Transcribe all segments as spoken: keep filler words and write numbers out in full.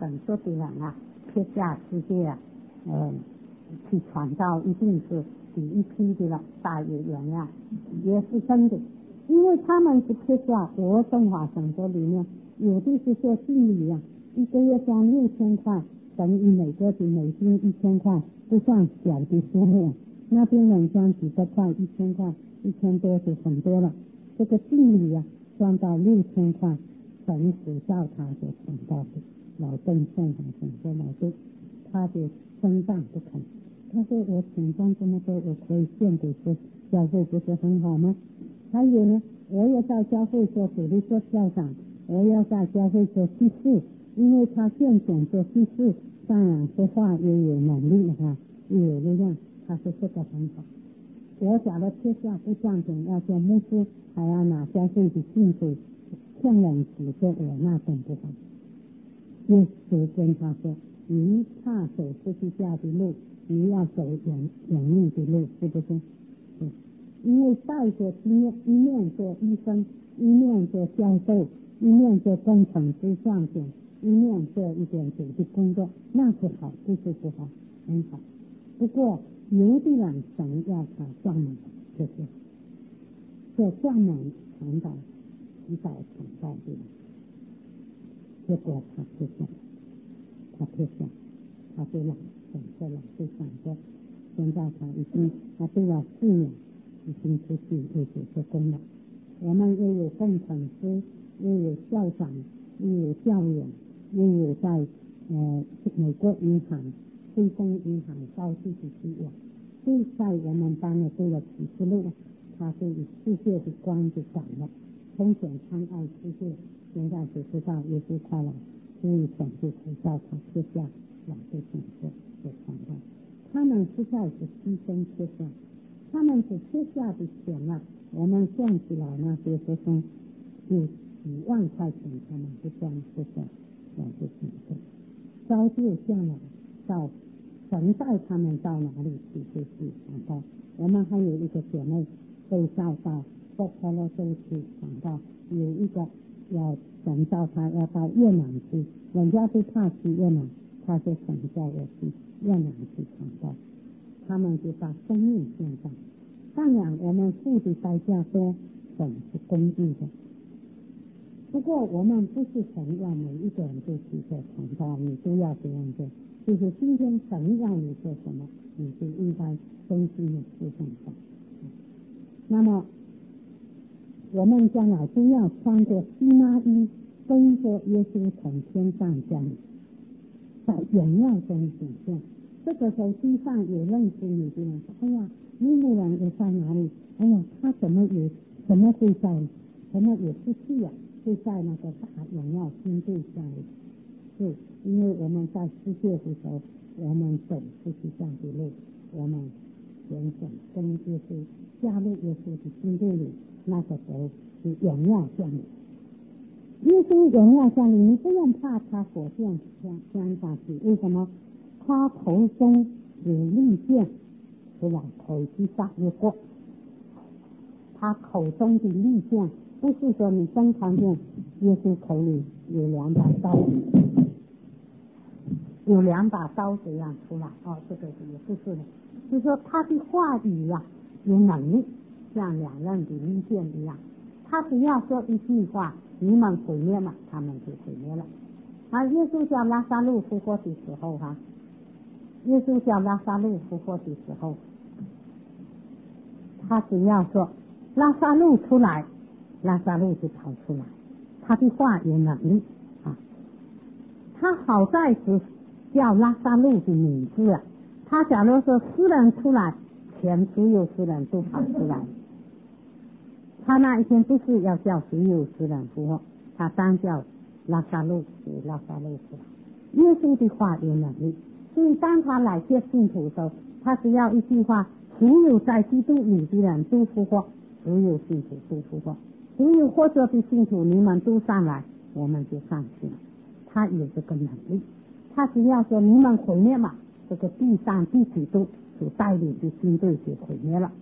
很多的人啊，天下世界啊，呃，去传道一定是第一批的了，大业员啊，也是真的，因为他们是天下我中华省这里面有的是做地理啊，一个月赚六千块，等于每个的美金一千块，不算小的数目。那边人赚几个块，一千块，一千多就很多了。这个地理啊，赚到六千块，神使教堂就传到的老邓县长很多老邓，他就生蛋不肯。他说我请赚这么多，我可以献给这教会，不是很好吗？还有呢，我也在教会做主力做校长，我要在教会做祭祀，因为他献钱做祭祀，当然说话也有能力哈，也有力量，他说这个很好。我假如天下不赚钱，要做牧师，还要拿教会的薪水骗人指责我，那更不好。耶稣跟他说，你怕走十字架的路，你要走远远路的路，是不是？嗯，因为带着一面一面做医生，一面做教授，一面做工程师赚钱，一面做一点主的工作，那是好，不是不好，很好。不过有的人神要他专门就是做专门传道指导传道的人，结果他不想，他不想，他就懒，整个懒就想着，现在他已经他都要四年，已经出去为主做工了。我们又有工程师，又有校长，又有教员，又有在呃美国银行、汇丰银行高级的职员，都在我们班里做了几十路，他就以世界的光就长了，从前贪爱世界，现在就知道耶稣快来，所以神就知道他天下老是选择做传道。他们实在是牺牲天下，他们是天下的钱啊，我们算起来那些学生有几万块钱，他们不赚不赚，老是选择招就将来到神带他们到哪里去就是传道。我们还有一个姐妹被召到佛陀罗州去传道，有一个要神召他要到越南去，人家都怕去越南，他说神叫我去越南去传道，他们就把生命献上。当然我们付的代价多，神是公义的。不过我们不是神要每一个人都去做传道，你都要这样做，就是今天神要你做什么，你就应该根据你去奉上。那么我们将来都要穿着西麻衣，跟着耶稣从天上降临，在荣耀中显现。这个时候地上有认识你的人说，哎呀，那个人也在哪里？哎呀，他怎么也怎么会在怎么也不去啊，就在那个大荣耀军队下面。是因为我们在世界的时候，我们走出去这样的路，我们人生跟耶稣加入耶稣的军队里，那个时候是荣耀降临。耶稣荣耀降临，你不用怕他火箭降降下去，为什么？他头中有利剑出来，口之上有过，他口中的利剑不是说你真看见耶稣口里有两把刀，有两把刀这样出来，哦，这个也不是的，就是说他的话语啊有能力，像两刃的利剑一样，他只要说一句话，你们毁灭嘛，他们就毁灭了。啊，耶稣叫拉撒路复活的时候哈、啊，耶稣叫拉撒路复活的时候，他只要说拉撒路出来，拉撒路就跑出来，他的话有能力啊。他好在是叫拉撒路的名字啊，他假如说死人出来，全所有死人都跑出来。他那一天不是要叫所有死人复活，他单叫拉撒路给拉撒路出来。耶稣的话有能力，所以当他来接信徒的时候，他只要一句话，所有在基督里的人都复活，所有信徒都复活，所有活着的信徒你们都上来，我们就上去了。他有这个能力，他只要说你们毁灭嘛，这个地上第几度所带领的军队就毁灭了。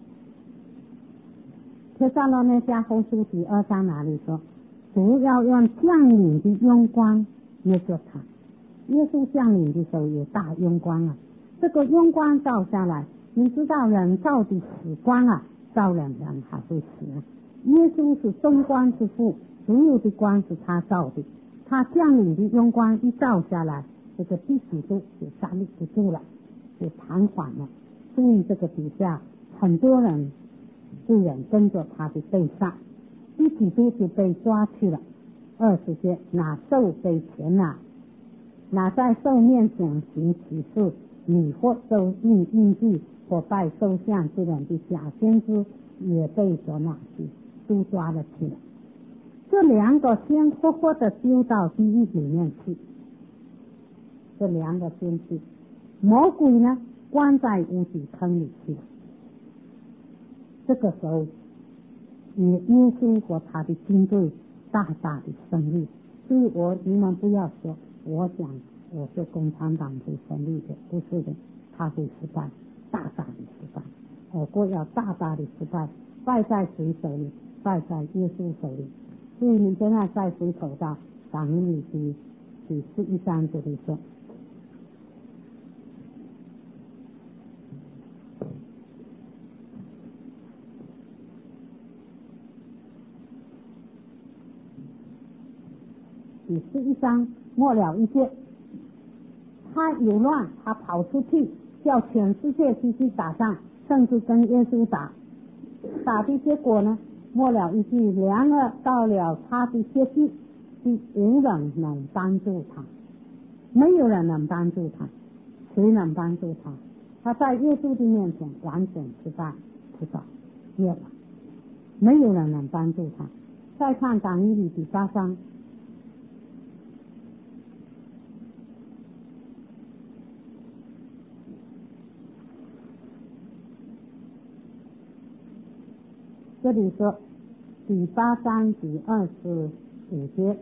帖撒罗尼迦后书第二章哪里说，主要用降临的荣光灭绝他， 耶稣降临的时候有大晕光啊，这个晕光照下来，你知道人照的死光啊，照人人还会死啊。耶稣是真光之父，所有的光是他照的，他降临的晕光一照下来，这个第几度就站立不住了，就瘫痪了。所以这个底下很多人罪人跟着他的背上，第几度就被抓去了。二十节，拿兽被擒了，拿在兽面前行奇事，迷惑兽印印记或拜兽像之人的假先知也被所拿去，都抓了去了。这两个先活活的丢到地狱里面去，这两个先去，魔鬼呢关在无底坑里去了。这个时候也耶稣和他的军队大大的胜利。所以我你们不要说我讲我是共产党会胜利的，不是的，他会失败，大大的失败。我国要大大的失败，败在谁手里？败在耶稣手里。所以你现在再回头到党里去第十一章这里说，第十一章末了一节，他有乱，他跑出去，叫全世界去去打仗，甚至跟耶稣打，打的结果呢？末了一句，然而到了他的结局，是无人能帮助他，没有人能帮助他，谁能帮助他？他在耶稣的面前完全失败，失败，灭亡，没有人能帮助他。再看党一里第八章。这里说第八章第二十五节，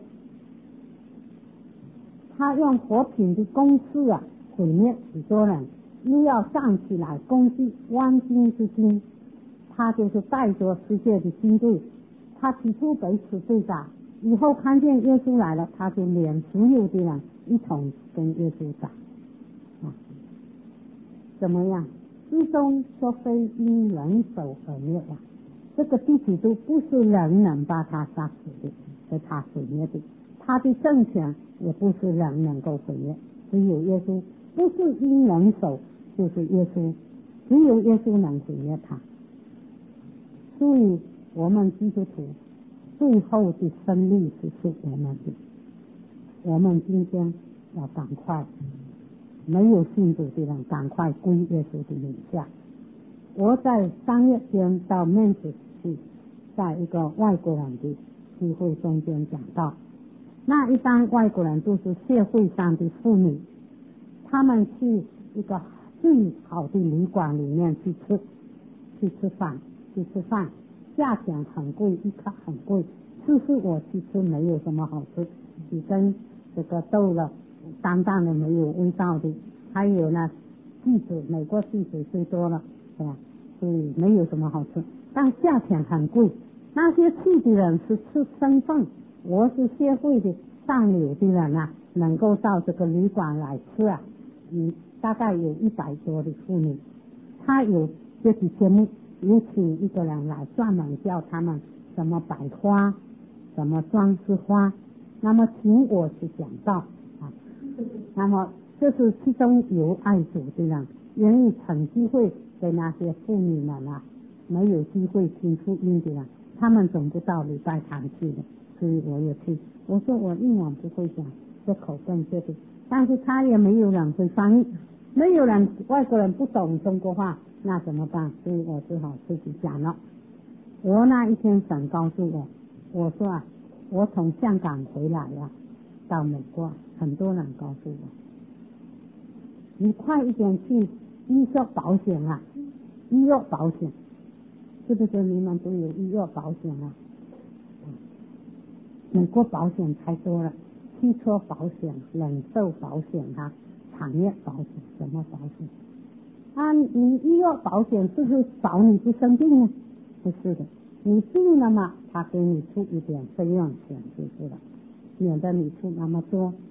他用火品的攻势啊毁灭许多人，又要上起来攻击万军之君。他就是带着世界的军队，他起初被此对打，以后看见耶稣来了，他就连所有的人一同跟耶稣打啊，怎么样？最终说非因人手而灭了。这个第几度不是人能把他杀死的，是他毁灭的。他的政权也不是人能够毁灭，只有耶稣，不是因人手就是耶稣，只有耶稣能毁灭他。所以我们基督徒最后的胜利是是我们的，我们今天要赶快，没有信主的人赶快归耶稣的名下。我在三月间到面子去，在一个外国人的聚会中间讲到，那一般外国人都是社会上的妇女，他们去一个最好的旅馆里面去吃去吃饭去吃饭价钱很贵，一克很贵，次次我去吃没有什么好吃，只跟这个豆了淡淡的没有味道的，还有呢剂子，美国剂子最多了，是吧？所以没有什么好吃，但价钱很贵。那些去的人是吃身份，我是社会的上流的人啊，能够到这个旅馆来吃啊，嗯，大概有一百多的妇女，他有这几节目，有请一个人来专门教他们什么摆花，什么装饰花，那么请我去讲道啊，那么这是其中有爱主的人愿意趁机会给那些妇女们啊，没有机会听福音的人，他们总不到礼拜堂去的，所以我也去。我说我英文不会讲，这口更这个，但是他也没有人会翻译，没有人，外国人不懂中国话，那怎么办？所以我只好自己讲了。我那一天神告诉我，我说啊，我从香港回来呀、啊，到美国，很多人告诉我，你快一点去医疗保险啊，医药保险，是不是你们都有医药保险啊？美国保险太多了，汽车保险、人寿保险啊，产业保险，什么保险啊？你医药保险是不是保你不生病呢？不是的，你病了嘛，他给你出一点费用钱就是了，免得你出那么多。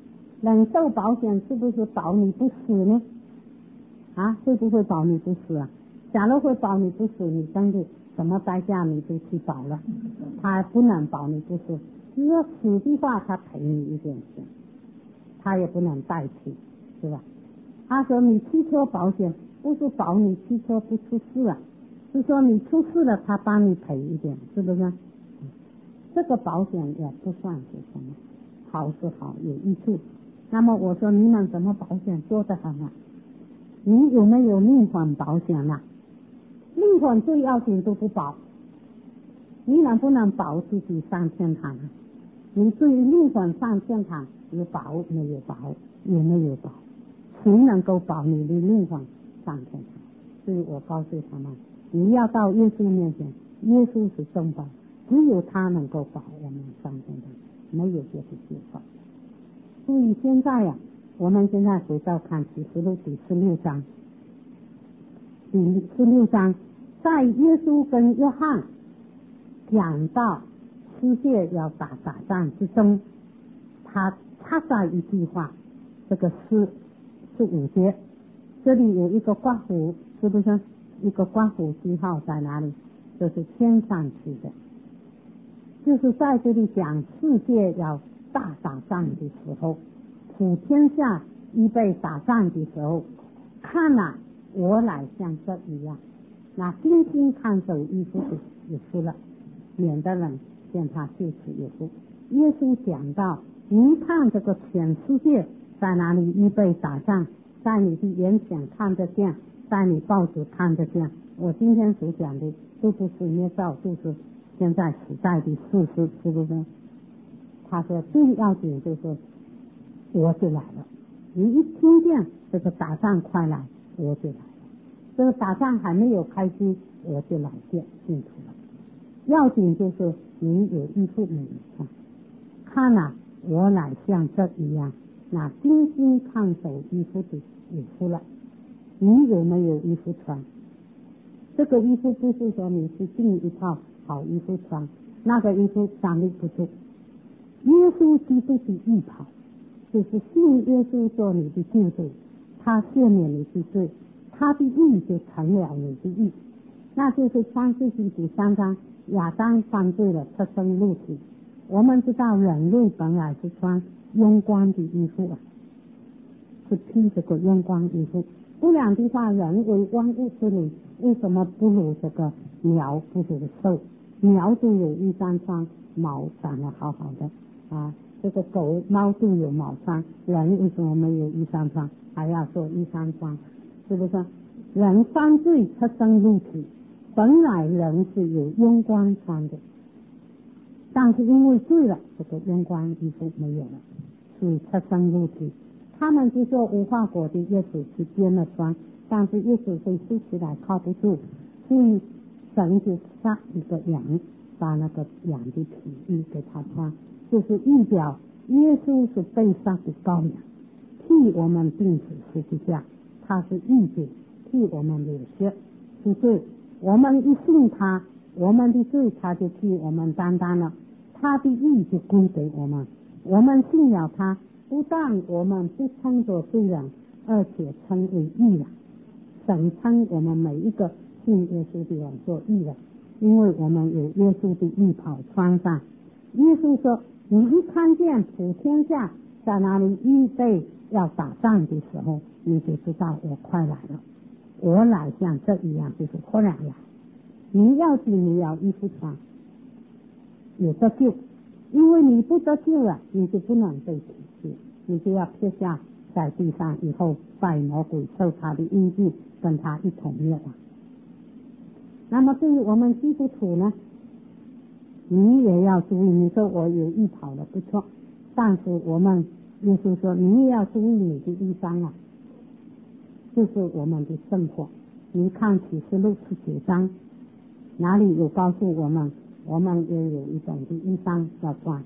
人寿保险是不是保你不死呢？啊，会不会保你不死啊？假如会保你不死，你真的什么代价你就去保了，他不能保你不死。如果死的话，他赔你一点钱，他也不能代替，是吧？他说你汽车保险不是保你汽车不出事啊，是说你出事了，他帮你赔一点，是不是？这个保险也不算是什么，好是好，有益处。那么我说你们什么保险做得很啊？你有没有命款保险啊？命款最要紧都不保，你能不能保自己上天堂啊？你对于命款上天堂有保没有保？也没有保，谁能够保你的命款上天堂？所以我告诉他们，你要到耶稣面前，耶稣是正保，只有他能够保我们上天堂，没有别的介绍。所以现在呀、啊，我们现在回到看启示录第十六章，第十六章在耶稣跟约翰讲到世界要打打仗之中，他插在一句话，这个是是五节，这里有一个括弧，是不是一个括弧记号在哪里？就是天上去的，就是在这里讲世界要大打仗的时候，普天下预备打仗的时候，看了我乃像这一样，那精心看守衣服的也服了，免得人见他就此也服。耶稣讲到，你看这个全世界在哪里预备打仗，在你的眼前看得见，在你报纸看得见。我今天所讲的都不是捏造，都是现在时代的事实，是不是？他说最要紧就是我就来了，你一听见这个打仗快来，我就来了，这个打仗还没有开机，我就来见进去了。要紧就是你有一副美看，看啊，我乃像这一样，那精心看守衣服的衣服了，你有没有衣服穿？这个衣服不是说你去订一套好衣服穿，那个衣服站立不住。耶稣基督的义袍，就是信耶稣做你的救主，他赦免你的罪，他的义就成了你的义。那就是创世纪第三章，亚当犯罪了，出生入体。我们知道人类本来是穿用光的衣服啊，是披这个用光衣服，不然的话，人为万物之灵，为什么不如这个鸟不如兽？鸟都有衣衫穿，毛长得好好的啊，这个狗猫都有毛穿，人为什么没有衣衫穿？还要做衣衫穿，是不是？人犯罪出生入体，本来人是有用光穿的，但是因为罪了，这个用光衣服没有了，所以出生入体。他们就说无花果的叶子去编了穿，但是叶子会收起来靠不住，所以神就杀一个羊，把那个羊的皮衣给他穿，就是预表耶稣是被杀的羔羊，替我们钉死十字架，他是义子，替我们流血赎罪。我们一信他，我们的罪他就替我们担当了，他的义就归给我们。我们信了他，不但我们不称作罪人，而且称为义人。神称我们每一个信耶稣的人做义人，因为我们有耶稣的义袍穿上。耶稣说，你一看见普天下在那里预备要打仗的时候，你就知道我快来了，我乃像这一样，就是忽然来。你要紧你要衣服穿，有得救，因为你不得救了，你就不能被提救，你就要撇下在地上，以后拜魔鬼，受他的印记，跟他一同灭亡。那么对于我们基督徒呢，你也要注意，你说我有义袍了不错，但是我们耶稣说你也要注意你的衣裳啊，就是我们的生活。你看启示录十九章哪里有告诉我们，我们也有一种的衣裳要穿。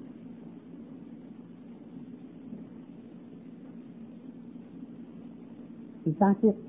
第三节，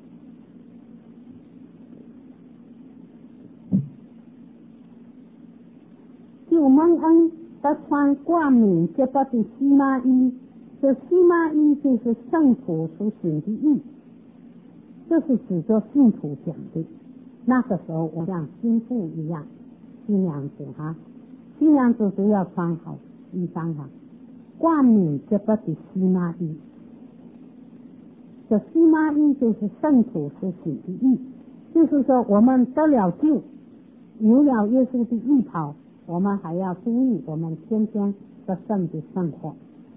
就蒙恩得穿冠冕洁白的细麻衣， 这西妈衣就是圣徒所行的义，这是指着信徒讲的。那个时候我像新妇一样，新娘子哈，新娘子都要穿好衣裳哈，冠冕洁白的西妈衣。这西妈衣就是圣徒所行的义，就是说我们得了救，有了耶稣的义袍，我们还要注意我们天天的圣的生活。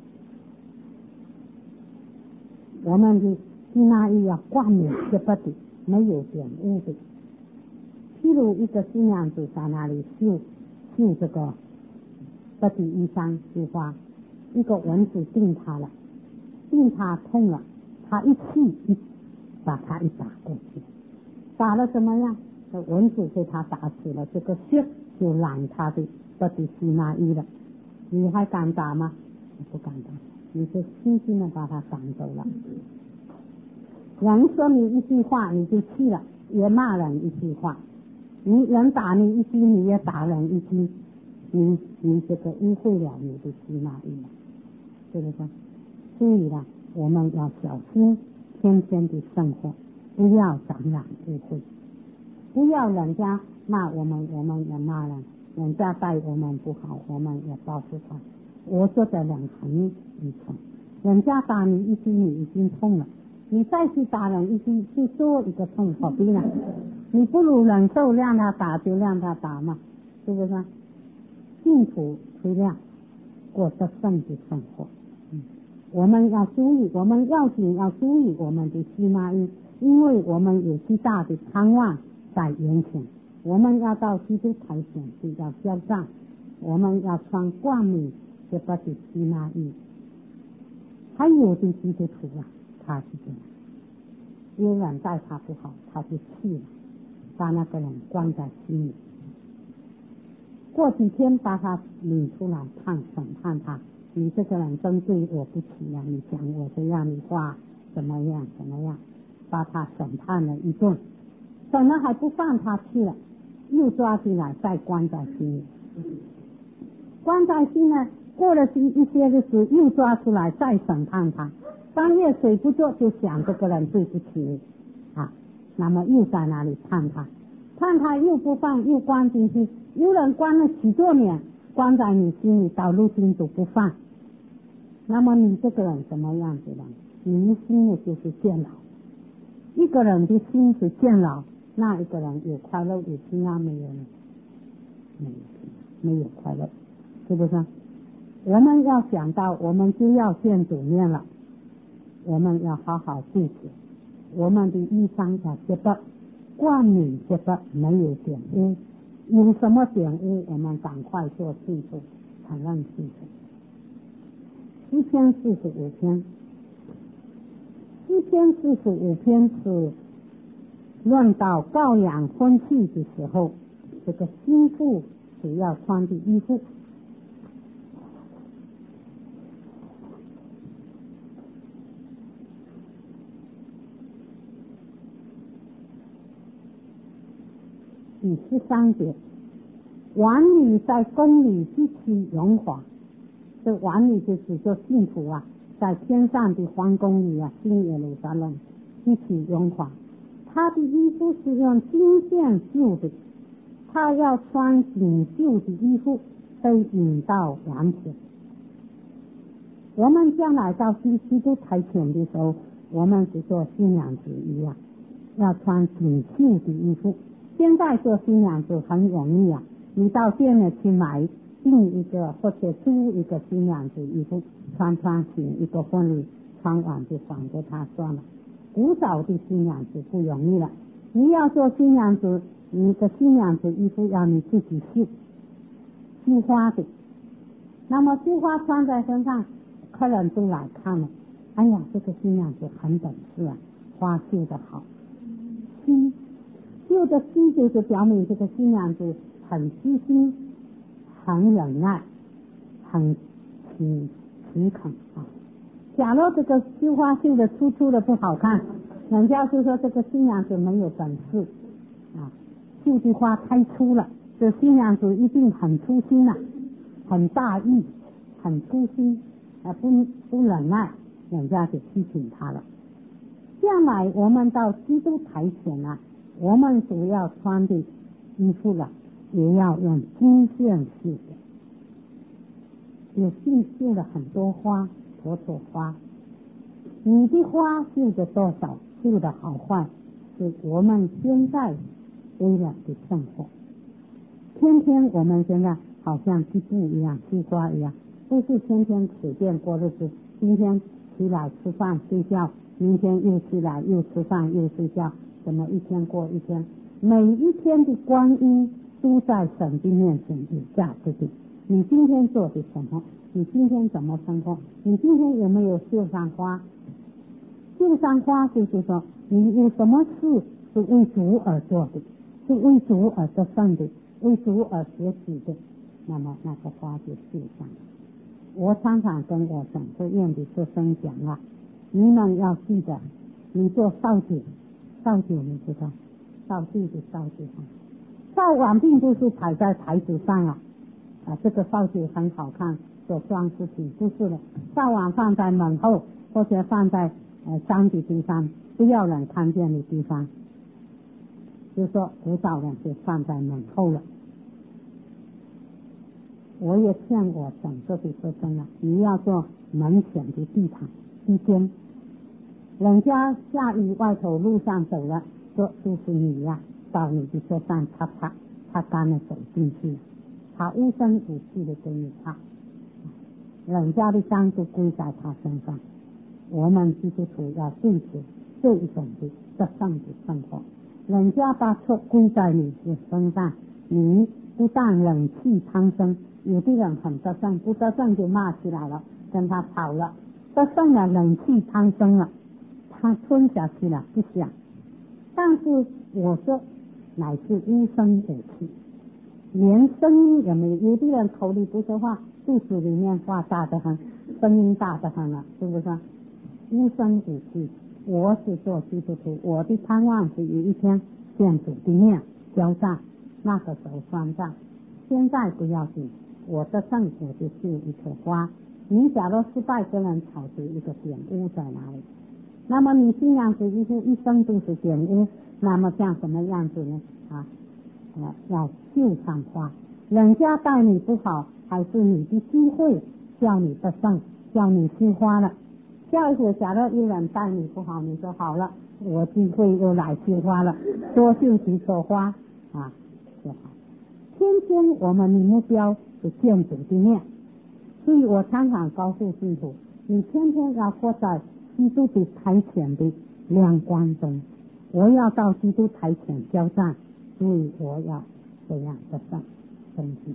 我们的西妈衣要冠冕洁白的，没有玷污的。譬如一个新娘子在那里绣绣这个白的衣裳绣花，一个蚊子叮她了，叮她痛了，她一气一把她一打过去，打了怎么样？这蚊子被她打死了，这个血就染她的白的西妈衣了。你还敢打吗？你不敢打，你就轻轻的把她赶走了。人说你一句话你就气了，也骂人一句话，你人打你一句你也打人一句，你你这个污秽了你的西妈衣了，对不对？所以呢，我们要小心天天的生活，不要沾染污秽，不要人家骂我们我们也骂人，人家待我们不好我们也报复他。我觉得人很愚蠢，人家打你一句你已经痛了，你再去打人一句就多一个痛，何必呢？你不如忍受让他打就让他打嘛，是不是？幸福推量过得圣的生活。嗯，我们要注意，我们要紧要注意我们的西妈衣，因为我们有巨大的盼望在眼前，我们要到基督台前去要交账，我们要穿冠冕洁白的西妈衣。还有的基督徒啊，他是这样，有人待他不好，他就气了，把那个人关在心里，过几天把他领出来判审判他，你这个人真对我不起啊，你讲我这样的话怎么样怎么样，把他审判了一顿，审了还不放他去了，又抓进来再关在心里，关在心呢，过了一些日子又抓出来再审判他，半夜睡不着就想这个人对不起你啊，那么又在那里判他，判他又不放又关进去，有人关了许多年，关在你心里到如今都不放，那么你这个人什么样子的？你心里就是监牢，一个人的心是监牢，那一个人有快乐有平安没有呢？没有，没有快乐，是不是？我们要想到我们就要见主面了，我们要好好顾惜我们的衣裳要洁白，冠冕洁白，没有玷污，有什么玷污我们赶快做清楚，承认清楚。诗篇四十五篇，诗篇四十五篇是论到羔羊婚庆的时候，这个新妇只要穿的衣服。第十三节，王女在宫里极其荣华，这王女就是做幸福啊，在天上的皇宫里啊，新耶路撒冷极其荣华。她的衣服是用金线绣的，她要穿锦绣的衣服被引到王前。我们将来到基督台前的时候，我们是做新娘子一样，要穿锦绣的衣服。现在做新娘子很容易啊，你到店里去买订一个或者租一个新娘子衣服，穿穿请一个婚礼，穿完就还给他算了。古早的新娘子不容易了，你要做新娘子，你的新娘子衣服要你自己绣，绣花的。那么绣花穿在身上，客人都来看了，哎呀，这个新娘子很本事啊，花绣得好。新绣的新就是表明这个新娘子很细心，很忍耐，很勤勤恳啊。假如这个绣花绣的粗粗的不好看，人家就说这个新娘子没有本事啊，绣的花太粗了，这新娘子一定很粗心啊，很大意，很粗心。 呃不不忍耐，人家就批评他了。将来我们到基督台前啊，我们所要穿的衣服了，也要用金线绣的，有绣绣了很多花，朵朵花。你的花绣的多少，绣的好坏，是我们现在为了的生活。天天我们现在好像织布一样，绣花一样，不是天天随便过日子。今天起来吃饭睡觉，明天又起来又吃饭又睡觉，怎么一天过一天？每一天的光阴都在神的面前有价值的。你今天做的什么？你今天怎么生活？你今天有没有绣上花？绣上花就是说，你有什么事是为主而做的，是为主而得胜的，为主而学习的，那么那个花就绣上了。我常常跟我整个院的学生讲啊，你们要记得，你做烧酒，烧酒你知道，烧酒的烧酒上，烧完并不是摆在台子上啊，啊，这个烧酒很好看，做装饰品，不是的，烧完放在门后，或者放在呃脏的地方，不要人看见的地方，就说不少人就放在门后了。我也劝我整个的学生啊，你要做门前的地毯地间，人家下雨外头路上走了，说就是你呀、啊，到你的车上擦擦擦干了走进去，他无声无息的给你擦，人家的脏就归在他身上。我们基督徒要对持这一种的得胜的生活，人家把错归在你的身上，你不但忍气汤生，有的人很得胜，不得胜就骂起来了，跟他跑了，得胜了忍气汤生了，他吞下去了不想。但是我说乃是无声无气，连声音也没有，有的人口里不说话，肚子里面话大得很，声音大得很了，是不是？无声无气。我是做基督徒，我的盼望是有一天见主的面交战，那个时候算账。现在不要紧，我的圣我就是一棵花，你假如失败跟人吵出一个点污在哪里？那么你信仰主一一生都是点污，那么像什么样子呢？啊，呃，要绣上花，人家待你不好，还是你的机会叫你得胜，叫你绣花了。下一回假如有人待你不好，你说好了，我机会又来绣花了，多绣几朵花啊就好。天天我们的目标是见主的面，所以我常常告诉信徒，你天天要活在基督的台前的亮光中。我要到基督台前交战，所以我要这样的上升级。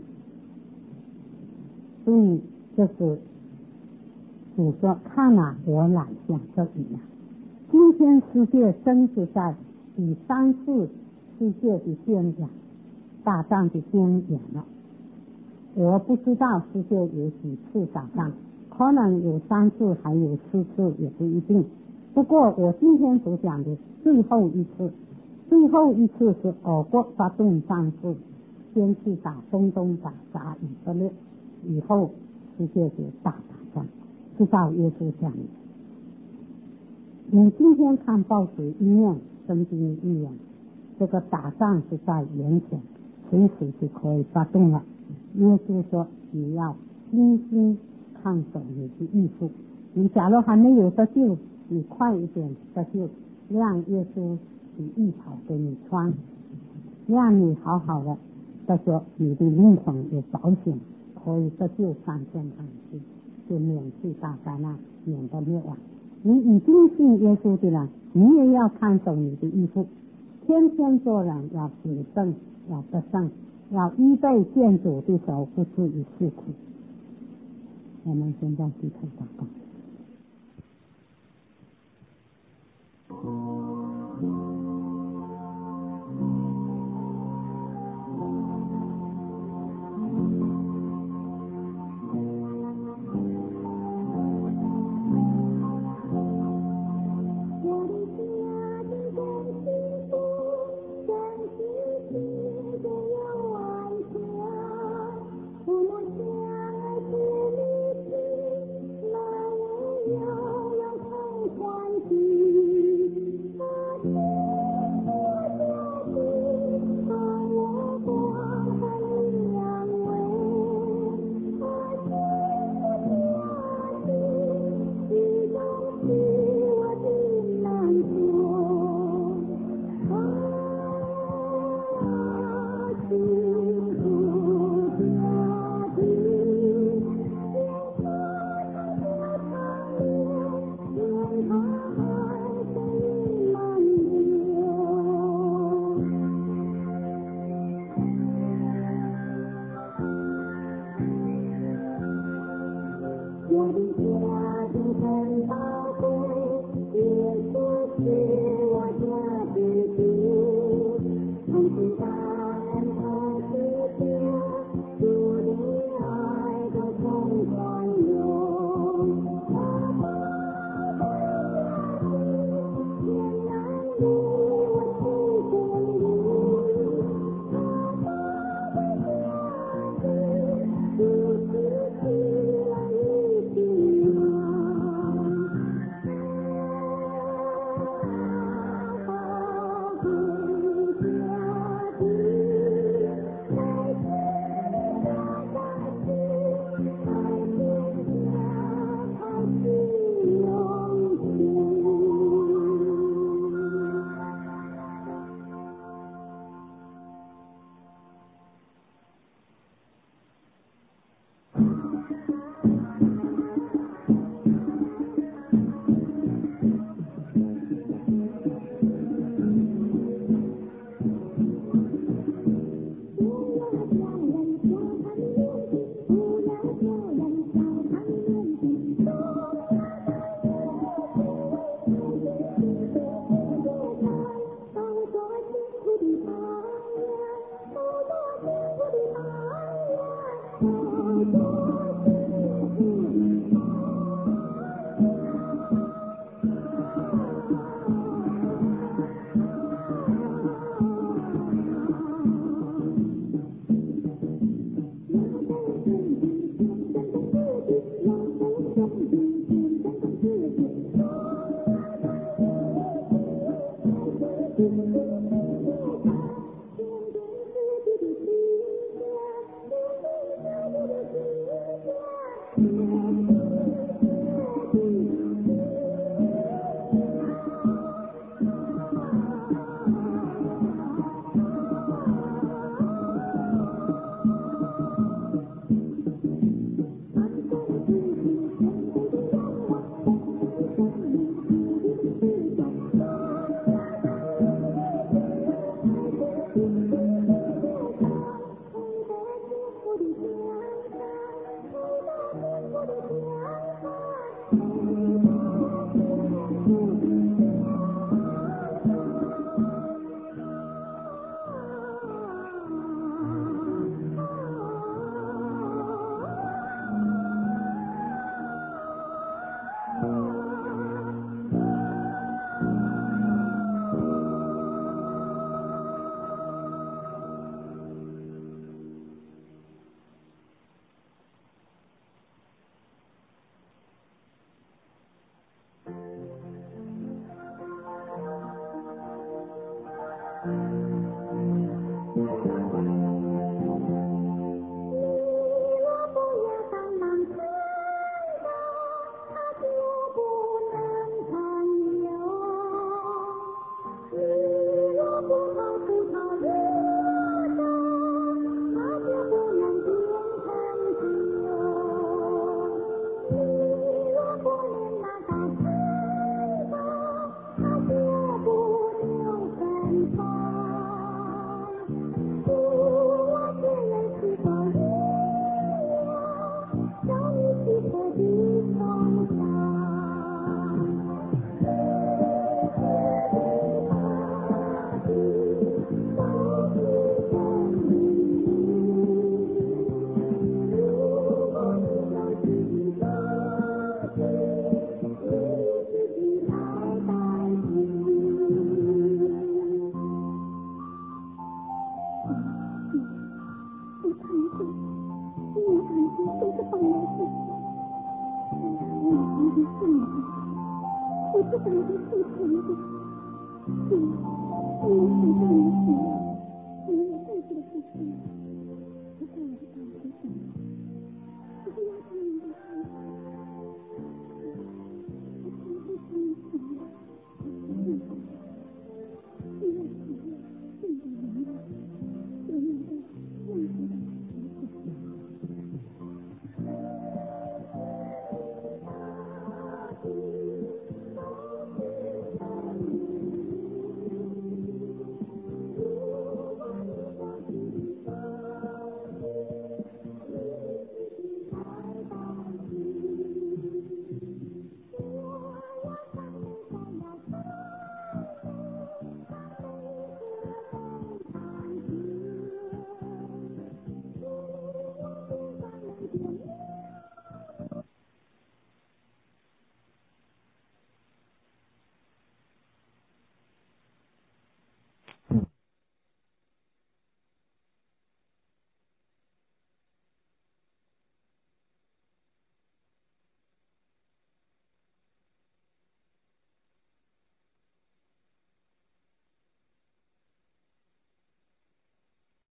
所以这是主说，看啊，我来像这一样。今天世界真是在第三次世界的边缘打仗的边缘了。我不知道世界有几次打仗，可能有三次，还有四次，也不一定。不过我今天所讲的最后一次，最后一次是俄国发动战事，先去打中东，打打以色列，以后世界就大打仗，直到耶稣降临。你今天看报纸一面，圣经一面，这个打仗是在眼前，随时就可以发动了。耶稣说，你要精心看守你的衣服，你假如还没有得救，你快一点得救，让耶稣的衣袍给你穿，让你好好的得说你的灵魂有保险，可以得救上天堂去，就免去大灾难，免得灭亡。你已经信耶稣的人，你也要看守你的衣服，天天做人要谨慎，要得胜，要预备见主的时候不至于受苦。我们现在低头祷告。 我不要他们的事，